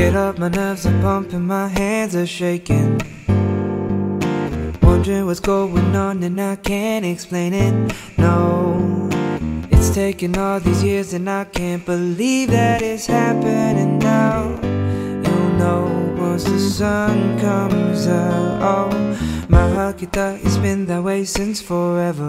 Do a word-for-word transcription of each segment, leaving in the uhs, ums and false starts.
Get up, my nerves are pumping, my hands are shaking. Wondering what's going on and I can't explain it, no. It's taken all these years and I can't believe that it's happening now. You'll know once the sun comes out. Oh, my heart get that it's been that way since forever.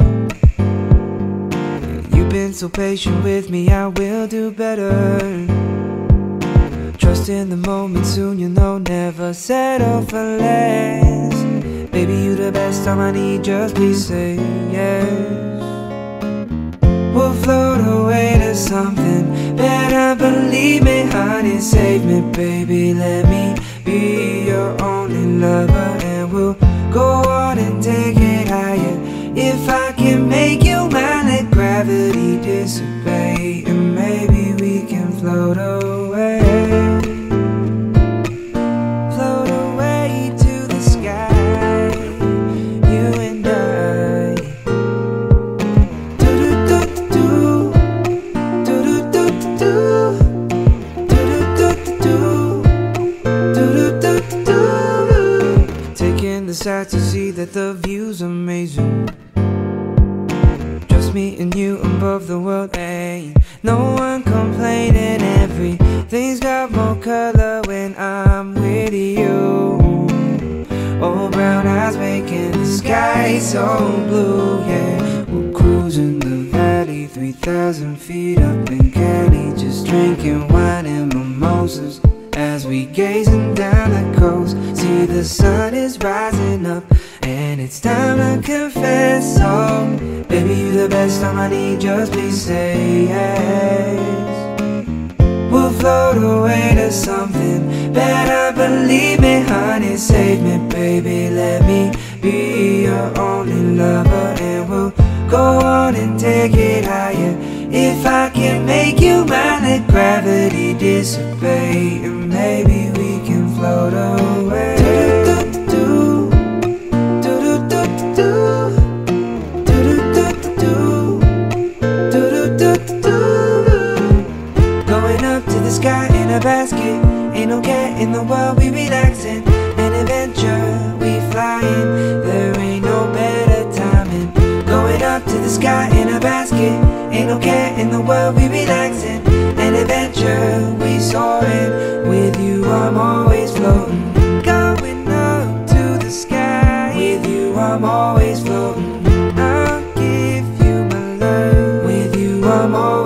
You've been so patient with me, I will do better. Trust in the moment, soon you'll know, never settle for less. Baby, you the best, all I need, just please say yes. We'll float away to something better, believe me, honey, save me, baby. Let me be your only lover, and we'll go on and take it higher. If I can make you mine, let gravity dissipate, and maybe we can float away. Float away to the sky, you and I. Do-do-do-do-do, do-do-do-do-do, do-do-do-do-do, do-do-do-do. Taking the sights to see that the view's amazing. Just me and you above the world, ain't no one complaining. Everything's got more color when I'm with you. Oh, brown eyes making the sky so blue, yeah. We're cruising the valley, three thousand feet up in Cali, just drinking wine and mimosas as we gazing down the coast. See the sun is rising up and it's time to confess. Oh, baby, you the best, all I need, just please say yes. We'll float away to something better, believe me, honey, save me, baby. Let me be your only lover, and we'll go on and take it higher. If I can make you mine, let gravity dissipate, and maybe we can float away. Do-do-do-do, do-do-do-do, do-do-do-do, do-do-do-do. Going up to the sky in a basket, ain't no care in the world, we relaxing. An adventure, we flying, there ain't no better timing. Going up to the sky in a basket, ain't no care in the world, we relaxing. An adventure, we soaring, with you I'm always floating. Going up to the sky, with you I'm always floating. I'll give you my love, with you I'm always